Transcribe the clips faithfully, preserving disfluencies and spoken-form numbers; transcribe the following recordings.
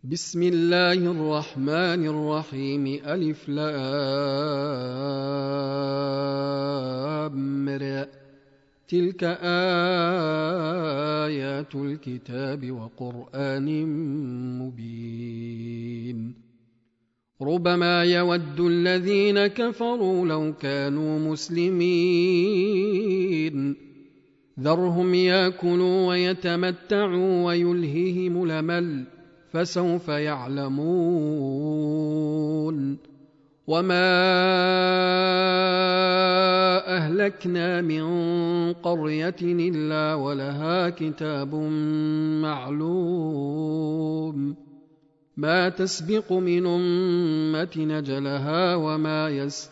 بسم الله الرحمن الرحيم ألف لام را تلك آيات الكتاب وقرآن مبين ربما يود الذين كفروا لو كانوا مسلمين ذرهم يأكلوا ويتمتعوا ويلههم الأمل فسوف يعلمون وما أهلكنا من قرية إلا ولها كتاب معلوم ما تسبق من أمة نجلها وما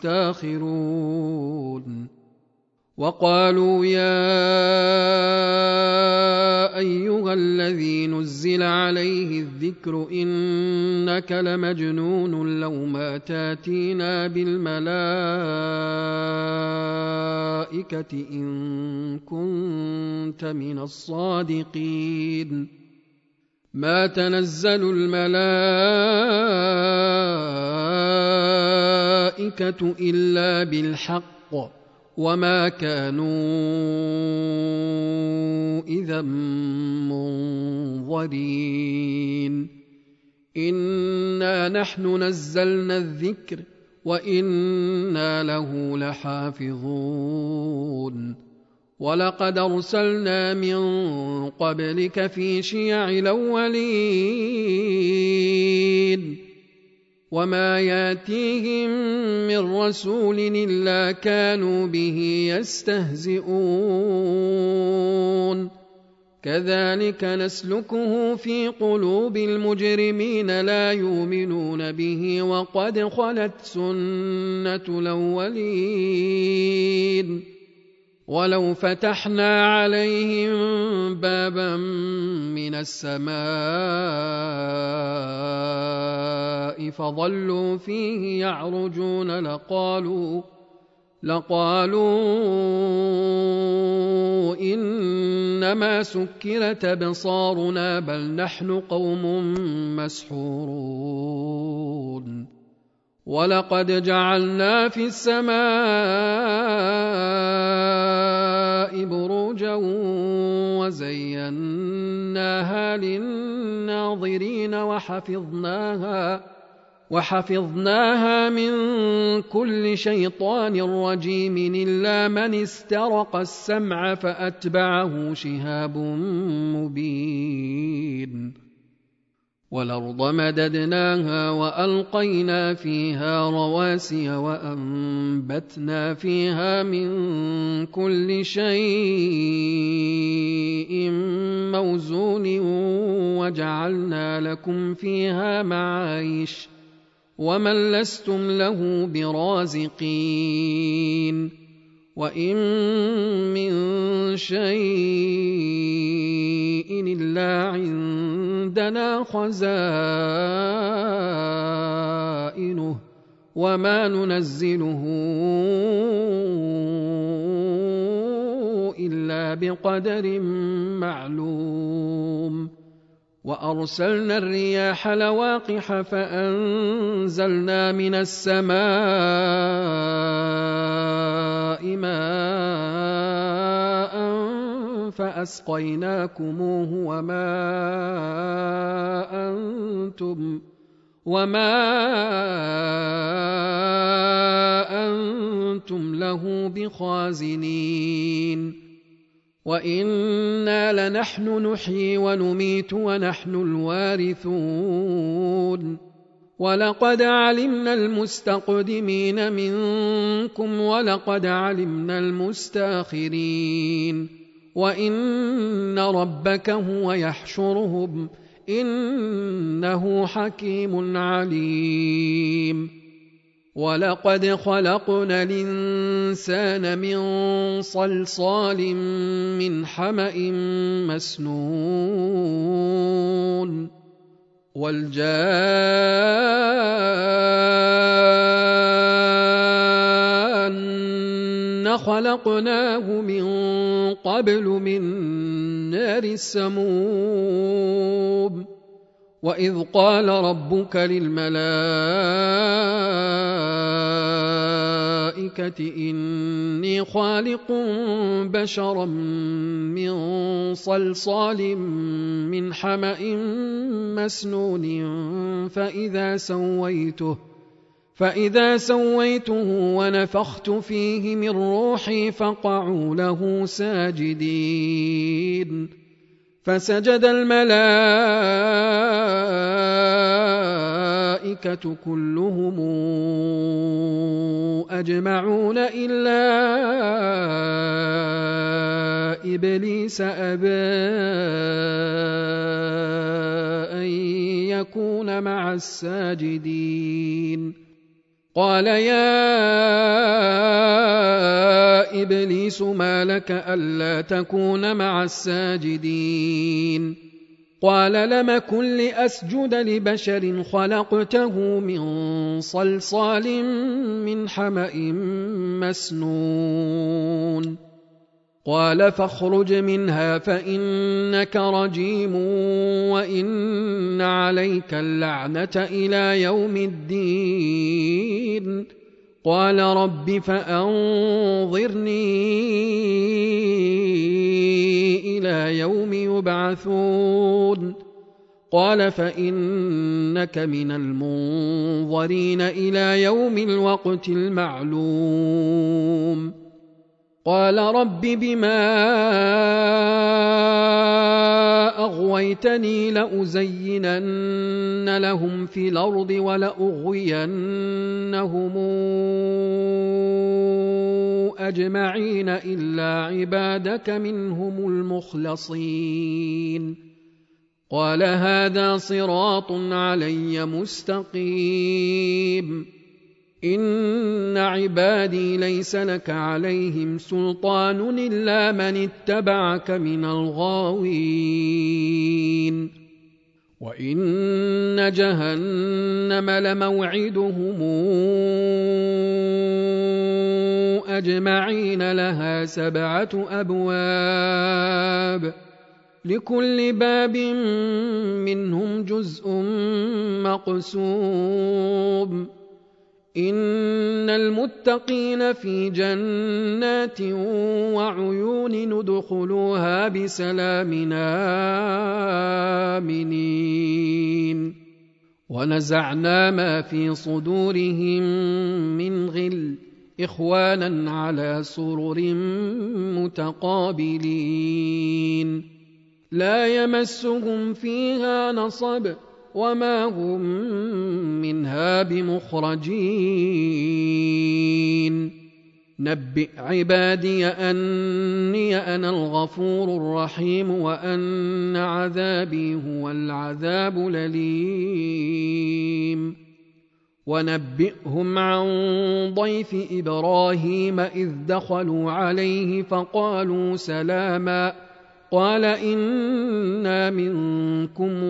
يستاخرون وقالوا يا أيها الذي نزل عليه الذكر إنك لمجنون لو ما تاتينا بالملائكة إن كنت من الصادقين ما تنزل الملائكة إلا بالحق وما كانوا إذا منظرين إنا نحن نزلنا الذكر وإنا له لحافظون ولقد أرسلنا من قبلك في شيع الأولين وما ياتيهم من رسول إلا كانوا به يستهزئون كذلك نسلكه في قلوب المجرمين لا يؤمنون به وقد خلت سنة الأولين ولو فتحنا عليهم بابا من السماء فظلوا فيه يعرجون لقالوا لقالوا إنما سكرت أبصارنا بل نحن قوم مسحورون ولقد جعلنا في السماء بروجا وزيناها للناظرين وحفظناها وحفظناها من كل شيطان رجيم إلا من استرق السمع فأتبعه شهاب مبين والأرض مددناها وألقينا فيها رواسي وأنبتنا فيها من كل شيء موزون وجعلنا لكم فيها معايش ومن لستم له برازقين وإن من شيء إلا عندنا خزائنه وما ننزله إلا بقدر معلوم وأرسلنا الرياح لواقح فأنزلنا من السماء ماء فأسقيناكموه وما أنتم وما أنتم له بخازنين وإنا لنحن نحيي ونميت ونحن الوارثون ولقد علمنا المستقدمين منكم ولقد علمنا المستاخرين وإن ربك هو يحشرهم إنه حكيم عليم ولقد خلقنا الإنسان من صلصال من حمأ مسنون والجان خلقناه من قبل من نار السموم وإذ قال ربك للملائكة إني خالق بشرا من صلصال من حمأ مسنون فإذا سويته فإذا سويته ونفخت فيه من روحي فقعوا له ساجدين فسجد الملائكة كلهم أجمعون إلا إبليس أبى أن يكون مع الساجدين قال يا إبليس ما لك ألا تكون مع الساجدين قال لم كن لأسجد لبشر خلقته من صلصال من حمأ مسنون قال فاخرج منها فإنك رجيم وإن عليك اللعنة إلى يوم الدين قال رب فأنظرني إلى يوم يبعثون قال فإنك من المنظرين إلى يوم الوقت المعلوم قال رب بما أغويتني لأزينن لهم في الأرض ولأغوينهم أجمعين إلا عبادك منهم المخلصين قال هذا صراط علي مستقيم إن عبادي ليس لك عليهم سلطان إلا من اتبعك من الغاوين وإن جهنم لموعدهم أجمعين لها سبعة أبواب لكل باب منهم جزء مقسوم إن المتقين في جنات وعيون ندخلوها بسلام آمنين ونزعنا ما في صدورهم من غل إخوانا على سرر متقابلين لا يمسهم فيها نصب وما هم منها بمخرجين نبئ عبادي أني أنا الغفور الرحيم وأن عذابي هو العذاب الأليم ونبئهم عن ضيف إبراهيم إذ دخلوا عليه فقالوا سلاما قال إنا منكم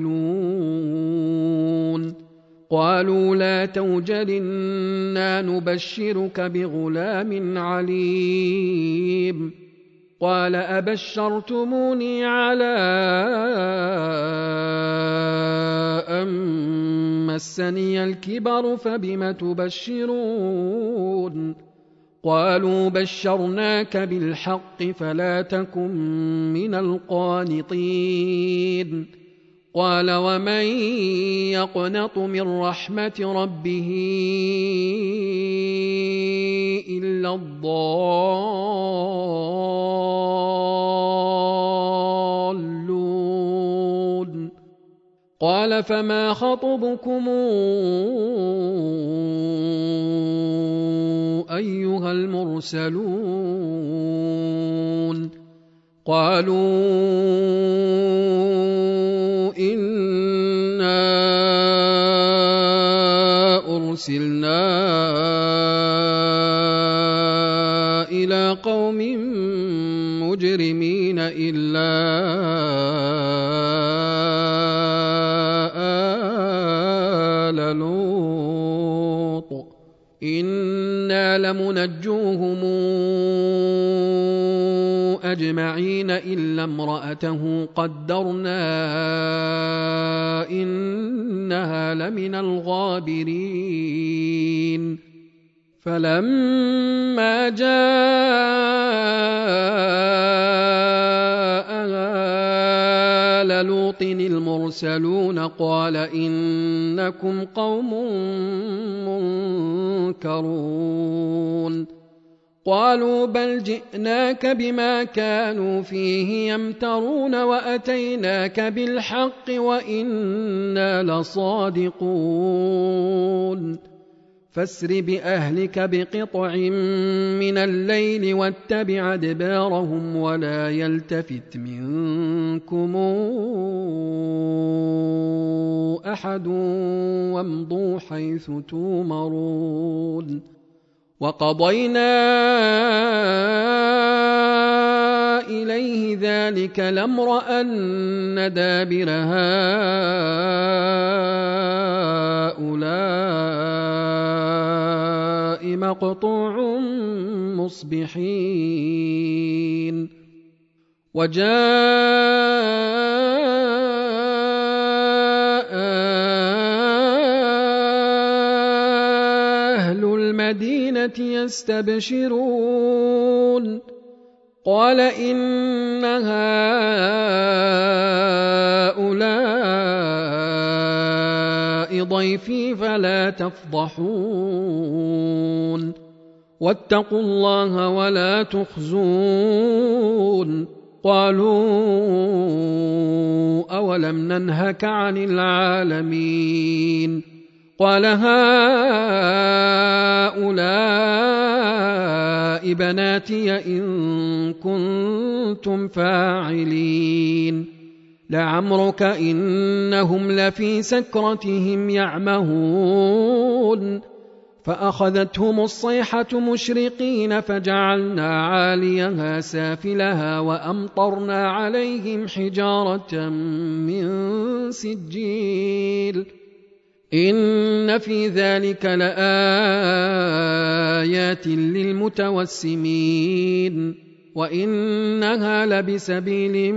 وجلون قالوا لا توجل إنا نبشرك بغلام عليم قال أبشرتموني على أن مسني الكبر فبم تبشرون قالوا بشرناك بالحق فلا تكن من القانطين قال ومن يقنط من رحمة ربه إلا الضالون قال فما خطبكم أيها المرسلون قالوا إنا أرسلنا إلى قوم مجرمين إلا آل لوط إنا لمنجوهم أجمعين إلا امرأته قدرنا إنها لمن الغابرين فلما جاء آل لوط المرسلون قال إنكم قوم منكرون قالوا بل جئناك بما كانوا فيه يمترون وأتيناك بالحق وإنا لصادقون فاسر بأهلك بقطع من الليل واتبع أدبارهم ولا يلتفت منكم أحد وامضوا حيث تومرون وقضينا إليه ذلك الأمر أن دابر هؤلاء مقطوع مصبحين وجاء أهل المدينة يستبشرون قال إن هؤلاء ضيفي فلا تفضحون واتقوا الله ولا تخزون قالوا أولم ننهك عن العالمين قال هؤلاء بناتي إن كنتم فاعلين لعمرك إنهم لفي سكرتهم يعمهون فأخذتهم الصيحة مشرقين فجعلنا عاليها سافلها وأمطرنا عليهم حجارة من سجيل إن في ذلك لآيات للمتوسمين وإنها لبسبيل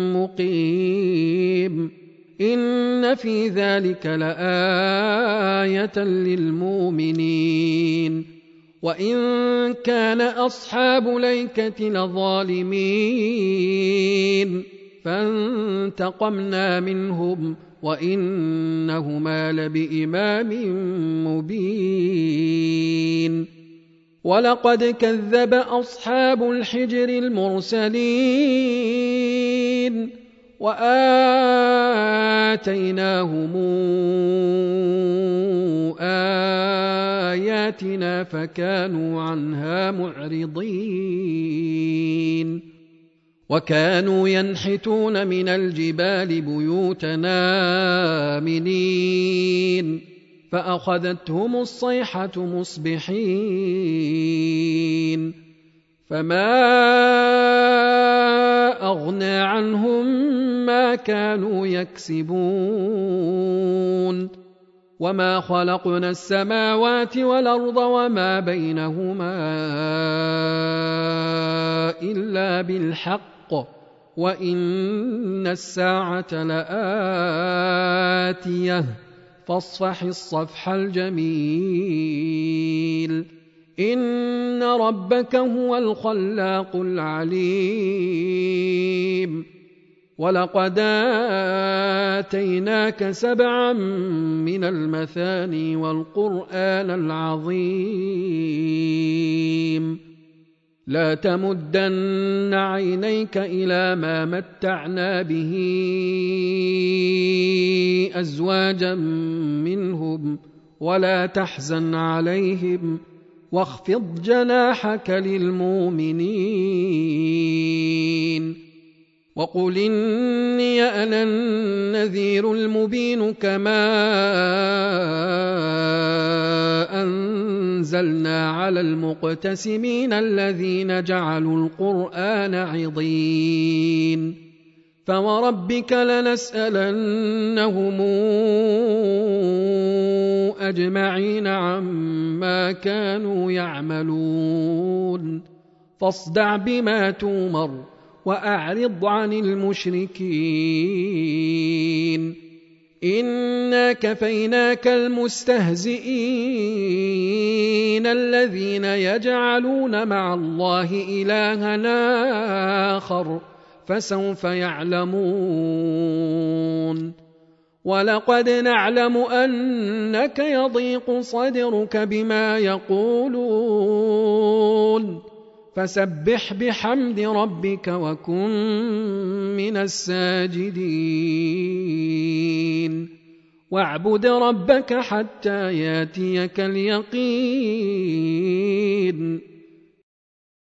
مقيم إن في ذلك لآية للمؤمنين وإن كان أصحاب ليكة لظالمين فانتقمنا منهم وإنهما لبإمام مبين ولقد كذب أصحاب الحجر المرسلين وآتيناهم آياتنا فكانوا عنها معرضين وكانوا ينحتون من الجبال بيوتنا آمنين فأخذتهم الصيحة مصبحين فما أغنى عنهم ما كانوا يكسبون وما خلقنا السماوات والأرض وما بينهما إلا بالحق وإن الساعة لآتية فاصفح الصفح الجميل إن ربك هو الخلاق العليم ولقد آتيناك سبعا من المثاني والقرآن العظيم لا تمدن عينيك إلى ما متعنا به أزواجا منهم ولا تحزن عليهم واخفض جناحك للمؤمنين وقل إني أنا النذير المبين كما أنزلنا على المقتسمين الذين جعلوا القرآن عضين فوربك لنسألنهم أجمعين عما كانوا يعملون فاصدع بما تومر وأعرض عن المشركين إنا كفيناك المستهزئين الذين يجعلون مع الله إلها آخر فسوف يعلمون ولقد نعلم أنك يضيق صدرك بما يقولون فسبح بحمد ربك وكن من الساجدين واعبد ربك حتى ياتيك اليقين